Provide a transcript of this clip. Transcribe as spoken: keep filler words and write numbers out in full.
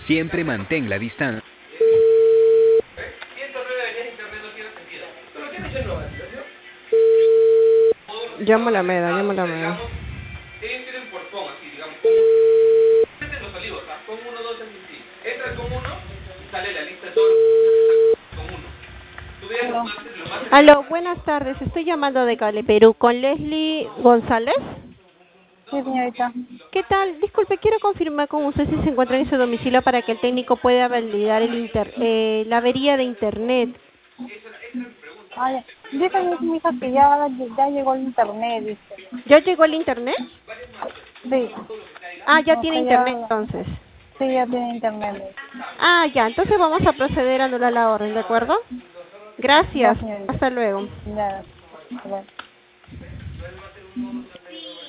Siempre mantén la distancia. Llamo a la Meda, llamo a la Meda. Ellos tienen portón, así, digamos, como los olivos, ¿ah? Con uno, dos, así, sí. Entra con uno y sale la lista de todos los con uno. Tú veas lo más, lo más... Aló, buenas tardes. Estoy llamando de Cali, Perú, con Leslie González. Sí, señorita. ¿Qué tal? Disculpe, quiero confirmar con usted si se encuentra en su domicilio para que el técnico pueda validar el inter, eh, la avería de internet. Ah, ya. Dice mi hija que ya, ya llegó el internet, dice. ¿Ya llegó el internet? Sí. Ah, ya O tiene sea, internet ya, entonces. sí, ya tiene internet. Ah, ya, entonces vamos a proceder a anular la orden, ¿de acuerdo? Ya, Gracias. señorita. Hasta luego. Ya. Ya.